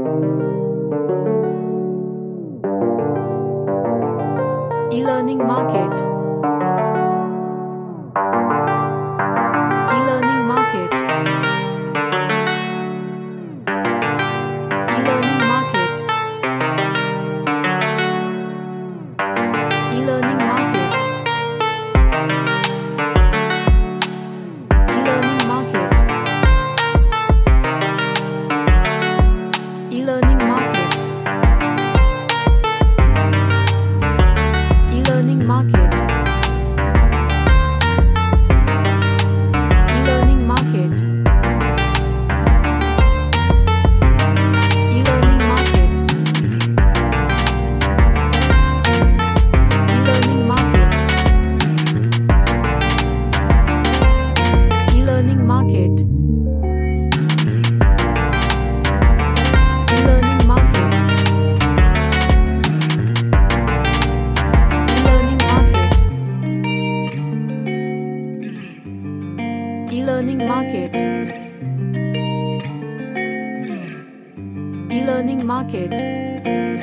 E-learning market. E-learning market. E-learning market. E-learning market. E-learning market. E-learning market. E-learning market. E-learning market. E-learning market. E-learning market. E-learning market. E-learning market. E-learning market. E-learning market.